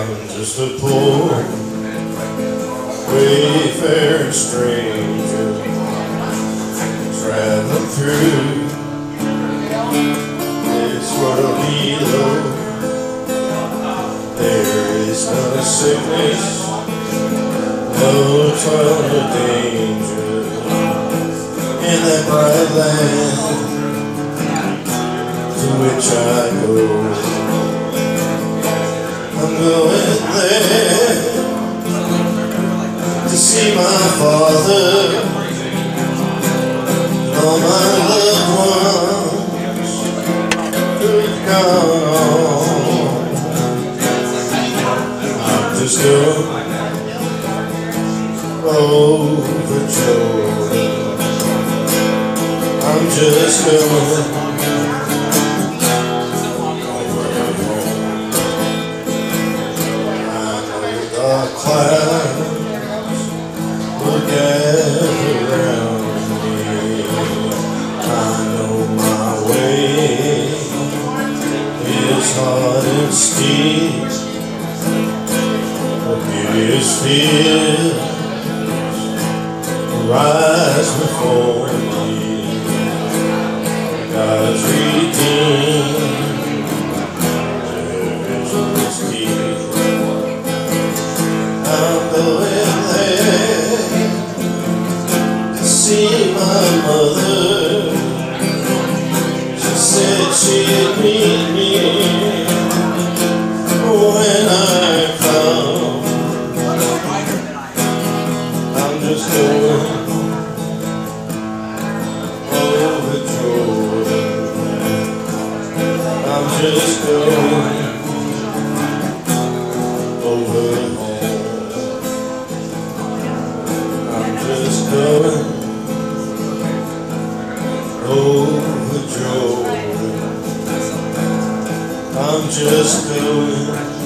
just a poor wayfaring stranger traveling through this world below. There is no sickness, no toil, no danger in that bright land to which I go. I'm going there to see my Father and all my loved ones who've gone on. I'm just going over Jordan. I'm just going clouds will gather around me. I know my way is hard and steep, but beauteous fields rise before me. God's redeemed. I'm going there to see my mother. She said she'd meet me when I come. I'm just going over Jordan. I'm just going over home. Just going over Jordan. I'm just going